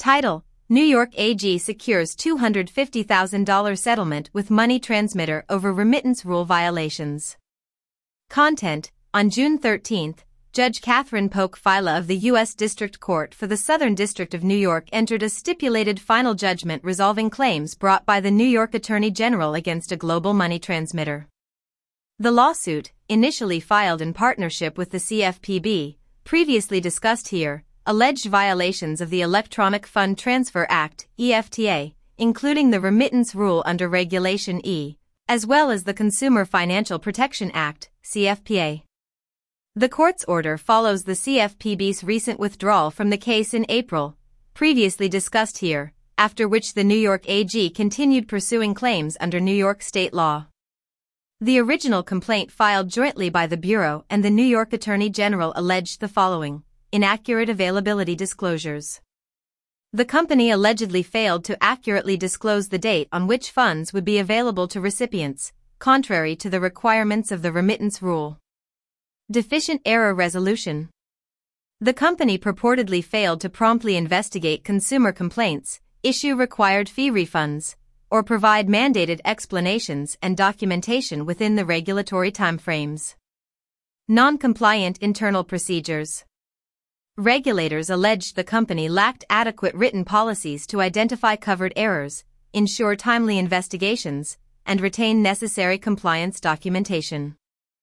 Title: New York AG secures $250,000 settlement with money transmitter over remittance rule violations. Content: On June 13, Judge Catherine Polk Fila of the U.S. District Court for the Southern District of New York entered a stipulated final judgment resolving claims brought by the New York Attorney General against a global money transmitter. The lawsuit, initially filed in partnership with the CFPB, previously discussed here, alleged violations of the Electronic Fund Transfer Act, EFTA, including the remittance rule under Regulation E, as well as the Consumer Financial Protection Act, CFPA. The court's order follows the CFPB's recent withdrawal from the case in April, previously discussed here, after which the New York AG continued pursuing claims under New York state law. The original complaint filed jointly by the Bureau and the New York Attorney General alleged the following: inaccurate availability disclosures. The company allegedly failed to accurately disclose the date on which funds would be available to recipients, contrary to the requirements of the remittance rule. Deficient error resolution. The company purportedly failed to promptly investigate consumer complaints, issue required fee refunds, or provide mandated explanations and documentation within the regulatory timeframes. Non-compliant internal procedures. Regulators alleged the company lacked adequate written policies to identify covered errors, ensure timely investigations, and retain necessary compliance documentation.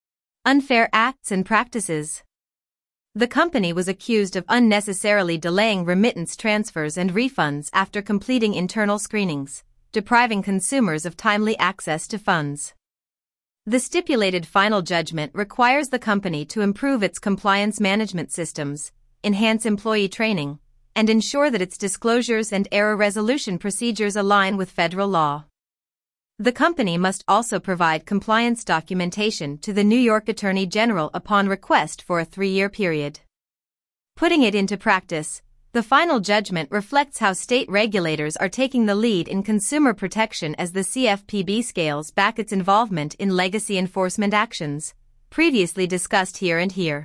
Unfair acts and practices. The company was accused of unnecessarily delaying remittance transfers and refunds after completing internal screenings, depriving consumers of timely access to funds. The stipulated final judgment requires the company to improve its compliance management systems, enhance employee training, and ensure that its disclosures and error resolution procedures align with federal law. The company must also provide compliance documentation to the New York Attorney General upon request for a 3-year period. Putting it into practice, the final judgment reflects how state regulators are taking the lead in consumer protection as the CFPB scales back its involvement in legacy enforcement actions, previously discussed here.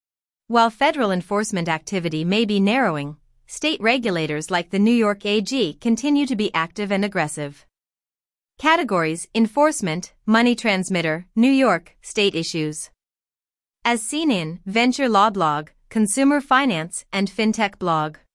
While federal enforcement activity may be narrowing, state regulators like the New York AG continue to be active and aggressive. Categories: Enforcement, Money Transmitter, New York, State Issues. As seen in Venture Law Blog, Consumer Finance, and FinTech Blog.